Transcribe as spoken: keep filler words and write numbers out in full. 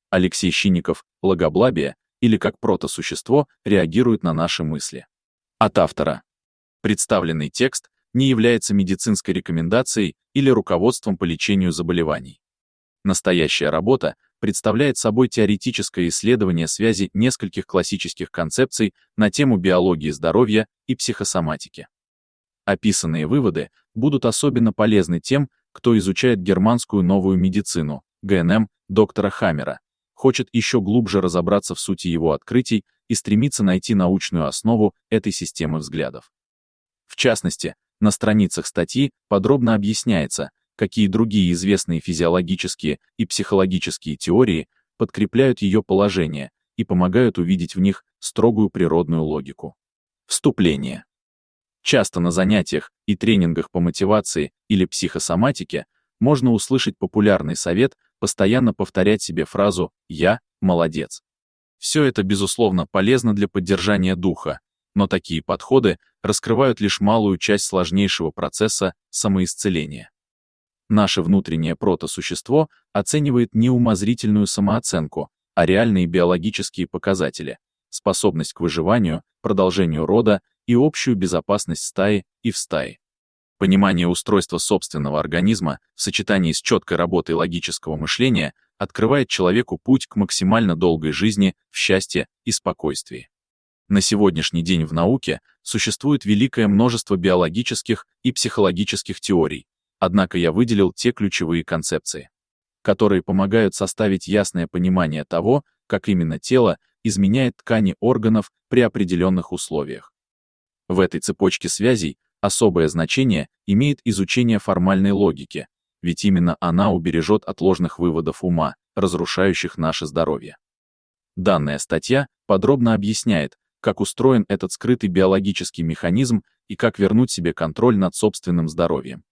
Алексей Щинников, логоблабия, или как протосущество реагирует на наши мысли. От автора. Представленный текст не является медицинской рекомендацией или руководством по лечению заболеваний. Настоящая работа представляет собой теоретическое исследование связи нескольких классических концепций на тему биологии здоровья и психосоматики. Описанные выводы будут особенно полезны тем, кто изучает германскую новую медицину, гэ эн эм, доктора Хаммера, хочет еще глубже разобраться в сути его открытий и стремится найти научную основу этой системы взглядов. В частности, на страницах статьи подробно объясняется, какие другие известные физиологические и психологические теории подкрепляют ее положение и помогают увидеть в них строгую природную логику. Вступление. Часто на занятиях и тренингах по мотивации или психосоматике можно услышать популярный совет постоянно повторять себе фразу «я молодец». Все это, безусловно, полезно для поддержания духа, но такие подходы раскрывают лишь малую часть сложнейшего процесса самоисцеления. Наше внутреннее протосущество оценивает не умозрительную самооценку, а реальные биологические показатели, способность к выживанию, продолжению рода и общую безопасность стаи и в стае. Понимание устройства собственного организма в сочетании с четкой работой логического мышления открывает человеку путь к максимально долгой жизни в счастье и спокойствии. На сегодняшний день в науке существует великое множество биологических и психологических теорий, однако я выделил те ключевые концепции, которые помогают составить ясное понимание того, как именно тело изменяет ткани органов при определенных условиях. В этой цепочке связей особое значение имеет изучение формальной логики, ведь именно она убережет от ложных выводов ума, разрушающих наше здоровье. Данная статья подробно объясняет, как устроен этот скрытый биологический механизм и как вернуть себе контроль над собственным здоровьем.